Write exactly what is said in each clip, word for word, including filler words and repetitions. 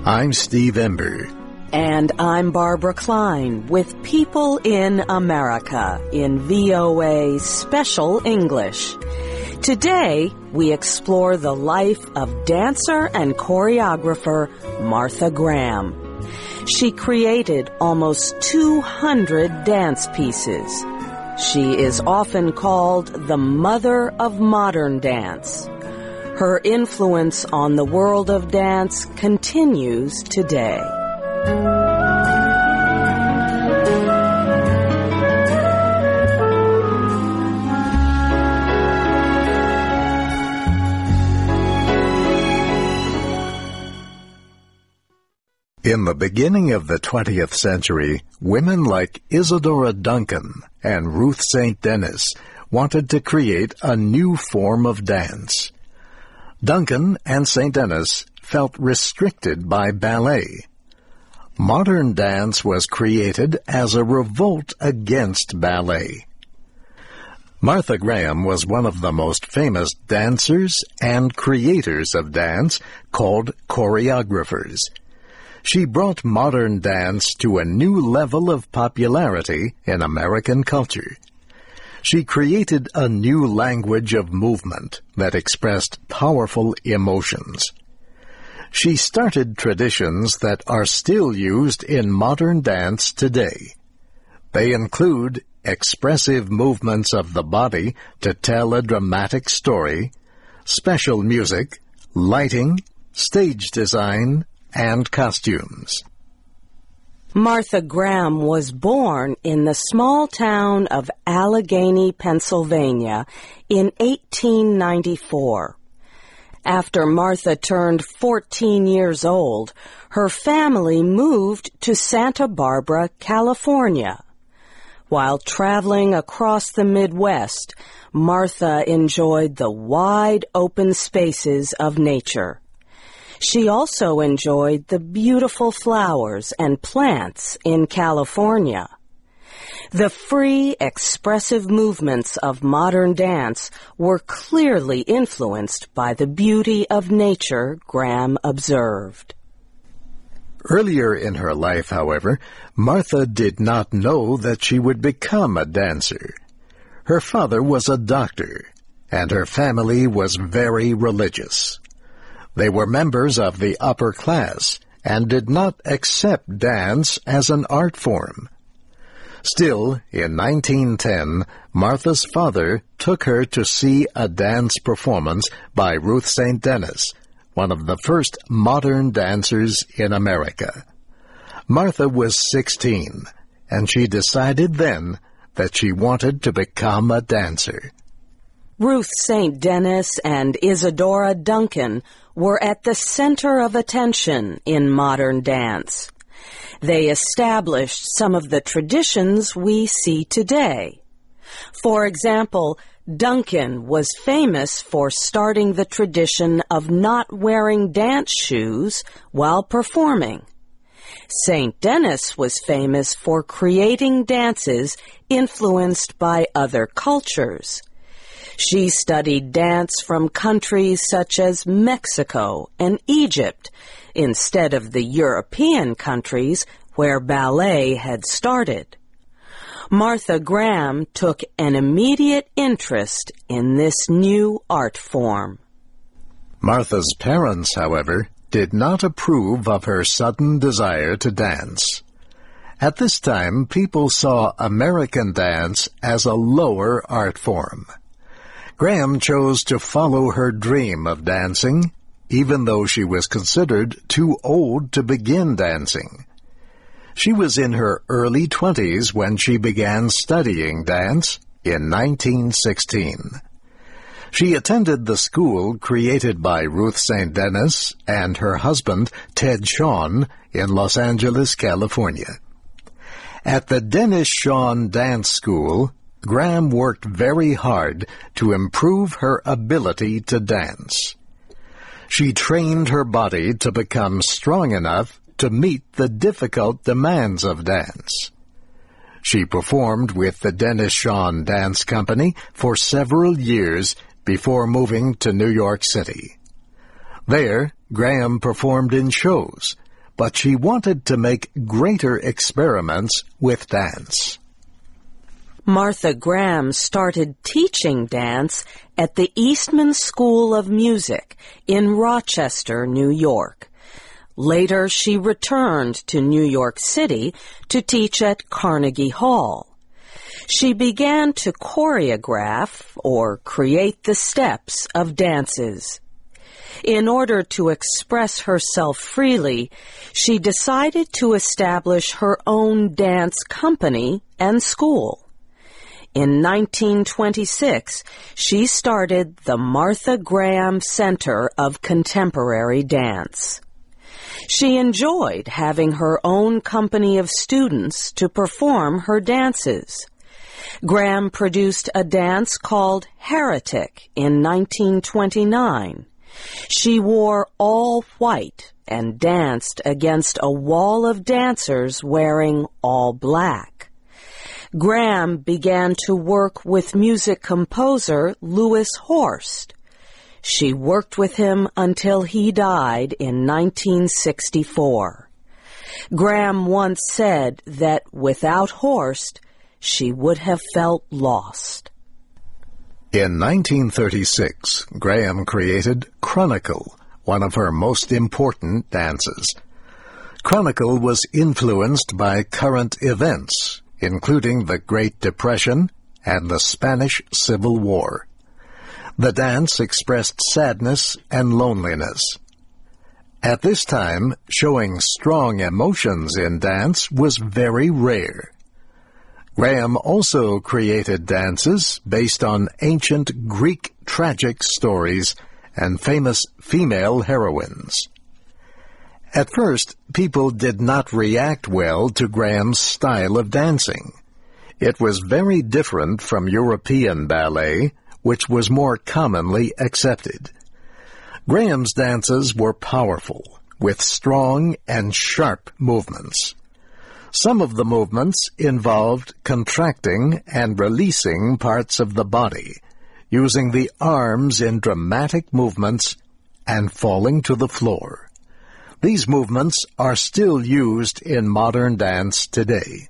I'm Steve Ember. And I'm Barbara Klein with People in America in V O A Special English. Today, we explore the life of dancer and choreographer Martha Graham. She created almost two hundred dance pieces. She is often called the mother of modern dance. Her influence on the world of dance continues today. In the beginning of the twentieth century, women like Isadora Duncan and Ruth Saint Denis wanted to create a new form of dance. Duncan and Saint Denis felt restricted by ballet. Modern dance was created as a revolt against ballet. Martha Graham was one of the most famous dancers and creators of dance, called choreographers. She brought modern dance to a new level of popularity in American culture. She created a new language of movement that expressed powerful emotions. She started traditions that are still used in modern dance today. They include expressive movements of the body to tell a dramatic story, special music, lighting, stage design, and costumes. Martha Graham was born in the small town of Allegheny, Pennsylvania in eighteen ninety-four. After Martha turned fourteen years old, her family moved to Santa Barbara, California. While traveling across the Midwest, Martha enjoyed the wide open spaces of nature. She also enjoyed the beautiful flowers and plants in California. The free, expressive movements of modern dance were clearly influenced by the beauty of nature Graham observed. Earlier in her life, however, Martha did not know that she would become a dancer. Her father was a doctor, and her family was very religious. They were members of the upper class and did not accept dance as an art form. Still, in nineteen ten, Martha's father took her to see a dance performance by Ruth Saint Denis, one of the first modern dancers in America. Martha was sixteen, and she decided then that she wanted to become a dancer. Ruth Saint Denis and Isadora Duncan were at the center of attention in modern dance. They established some of the traditions we see today. For example, Duncan was famous for starting the tradition of not wearing dance shoes while performing. Saint Denis was famous for creating dances influenced by other cultures. She studied dance from countries such as Mexico and Egypt, instead of the European countries where ballet had started. Martha Graham took an immediate interest in this new art form. Martha's parents, however, did not approve of her sudden desire to dance. At this time, people saw American dance as a lower art form. Graham chose to follow her dream of dancing, even though she was considered too old to begin dancing. She was in her early twenties when she began studying dance in nineteen sixteen. She attended the school created by Ruth Saint Denis and her husband, Ted Shawn, in Los Angeles, California. At the Dennis Shawn Dance School, Graham worked very hard to improve her ability to dance. She trained her body to become strong enough to meet the difficult demands of dance. She performed with the Dennis Shawn Dance Company for several years before moving to New York City. There, Graham performed in shows, but she wanted to make greater experiments with dance. Martha Graham started teaching dance at the Eastman School of Music in Rochester, New York. Later, she returned to New York City to teach at Carnegie Hall. She began to choreograph or create the steps of dances. In order to express herself freely, she decided to establish her own dance company and school. In nineteen twenty-six, she started the Martha Graham Center of Contemporary Dance. She enjoyed having her own company of students to perform her dances. Graham produced a dance called Heretic in nineteen twenty-nine. She wore all white and danced against a wall of dancers wearing all black. Graham began to work with music composer Louis Horst. She worked with him until he died in nineteen sixty-four. Graham once said that without Horst, she would have felt lost. In nineteen thirty-six, Graham created Chronicle, one of her most important dances. Chronicle was influenced by current events, including the Great Depression and the Spanish Civil War. The dance expressed sadness and loneliness. At this time, showing strong emotions in dance was very rare. Graham also created dances based on ancient Greek tragic stories and famous female heroines. At first, people did not react well to Graham's style of dancing. It was very different from European ballet, which was more commonly accepted. Graham's dances were powerful, with strong and sharp movements. Some of the movements involved contracting and releasing parts of the body, using the arms in dramatic movements, and falling to the floor. These movements are still used in modern dance today.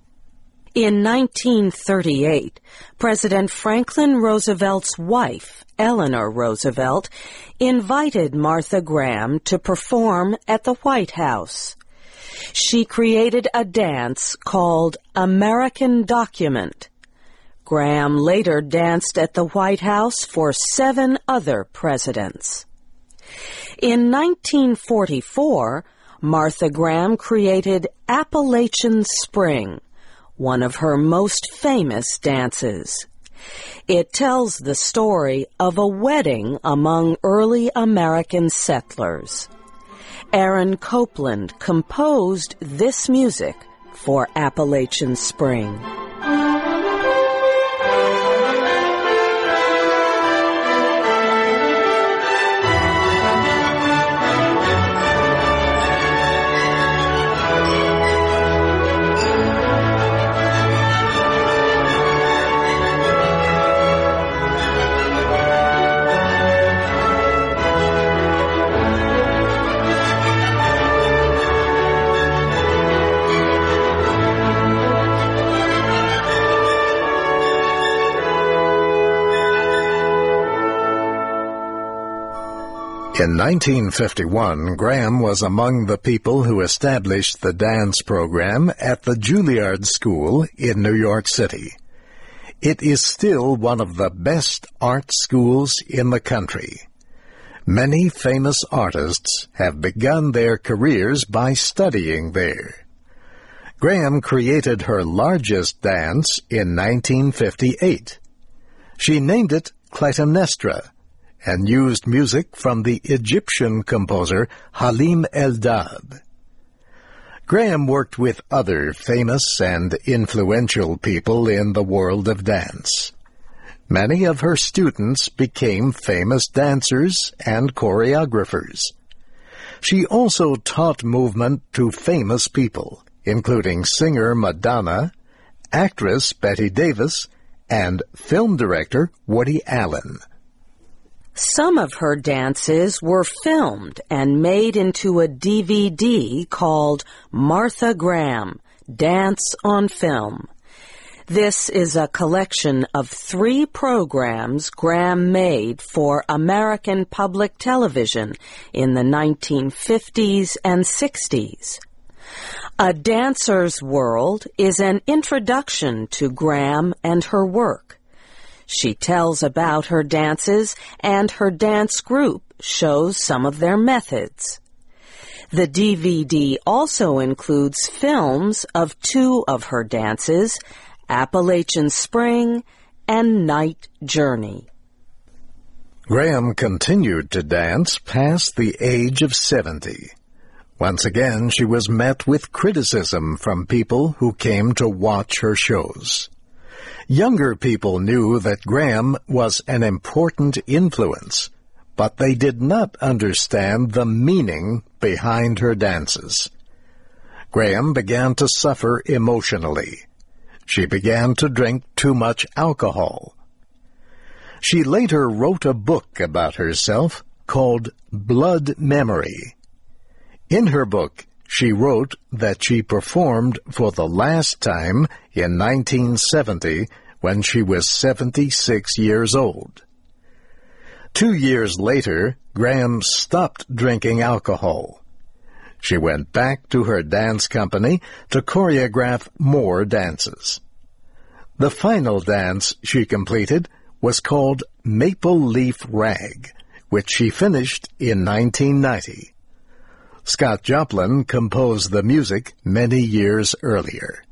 In nineteen thirty-eight, President Franklin Roosevelt's wife, Eleanor Roosevelt, invited Martha Graham to perform at the White House. She created a dance called American Document. Graham later danced at the White House for seven other presidents. In nineteen forty-four, Martha Graham created Appalachian Spring, one of her most famous dances. It tells the story of a wedding among early American settlers. Aaron Copland composed this music for Appalachian Spring. In nineteen fifty-one, Graham was among the people who established the dance program at the Juilliard School in New York City. It is still one of the best art schools in the country. Many famous artists have begun their careers by studying there. Graham created her largest dance in nineteen fifty-eight. She named it Clytemnestra, and used music from the Egyptian composer Halim Eldad. Graham worked with other famous and influential people in the world of dance. Many of her students became famous dancers and choreographers. She also taught movement to famous people, including singer Madonna, actress Bette Davis, and film director Woody Allen. Some of her dances were filmed and made into a D V D called Martha Graham, Dance on Film. This is a collection of three programs Graham made for American public television in the nineteen fifties and sixties. A Dancer's World is an introduction to Graham and her work. She tells about her dances, and her dance group shows some of their methods. The D V D also includes films of two of her dances, Appalachian Spring and Night Journey. Graham continued to dance past the age of seventy. Once again, she was met with criticism from people who came to watch her shows. Younger people knew that Graham was an important influence, but they did not understand the meaning behind her dances. Graham began to suffer emotionally. She began to drink too much alcohol. She later wrote a book about herself called Blood Memory. In her book, she wrote that she performed for the last time in nineteen seventy when she was seventy-six years old. Two years later, Graham stopped drinking alcohol. She went back to her dance company to choreograph more dances. The final dance she completed was called Maple Leaf Rag, which she finished in nineteen ninety. Scott Joplin composed the music many years earlier.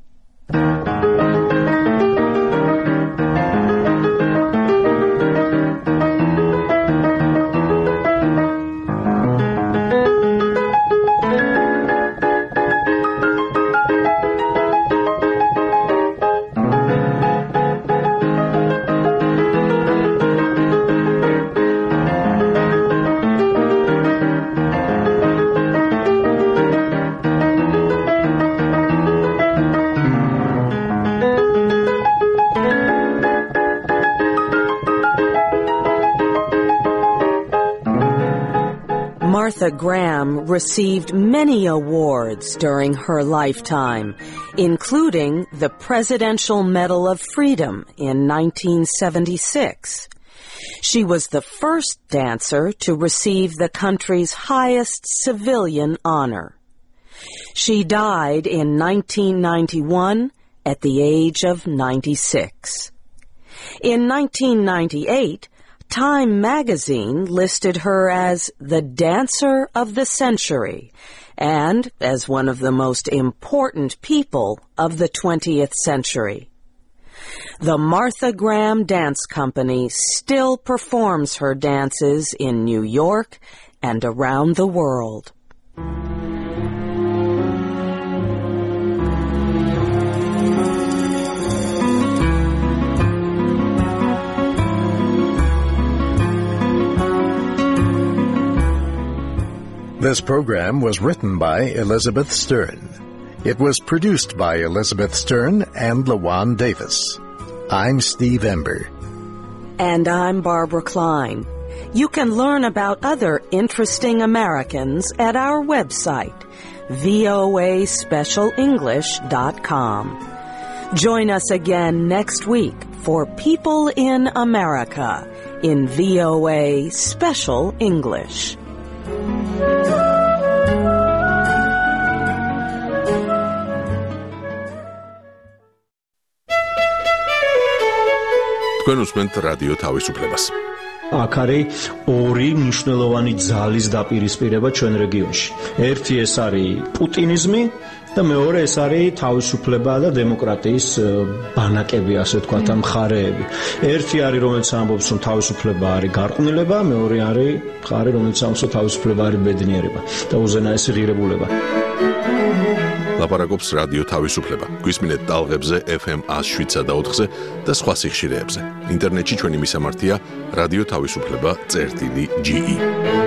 Martha Graham received many awards during her lifetime, including the Presidential Medal of Freedom in nineteen seventy-six. She was the first dancer to receive the country's highest civilian honor. She died in nineteen ninety-one at the age of ninety-six. In nineteen ninety-eight, Time magazine listed her as the Dancer of the Century and as one of the most important people of the twentieth century. The Martha Graham Dance Company still performs her dances in New York and around the world. This program was written by Elizabeth Stern. It was produced by Elizabeth Stern and LaJuan Davis. I'm Steve Ember. And I'm Barbara Klein. You can learn about other interesting Americans at our website, V O A special english dot com. Join us again next week for People in America in V O A Special English. თქვენ უსმენთ რადიო თავისუფლებას. აქ არის ორი მნიშვნელოვანი ძალის დაპირისპირება ჩვენ რეგიონში. ერთი ეს არის პუტინიზმი და მეორე ეს არის თავისუფლება და დემოკრატიის ბანაკები, ასე ვთქვათ, ამ მხარეები. ერთი არის რომელიც ამბობს რომ თავისუფლება არის გარყვნილება, მეორე არის მხარე რომელიც ამბობს რომ თავისუფლება არის ბედნიერება და უზენაესი ღირებულება. ლაპარაკობს რადიო თავისუფლება. გვისმინეთ ტალღებზე F M one oh seven და ოთხზე და სხვა სიხშირეებზე. ინტერნეტში ჩვენი მისამართია რადიო თავისუფლება წერტილი G E.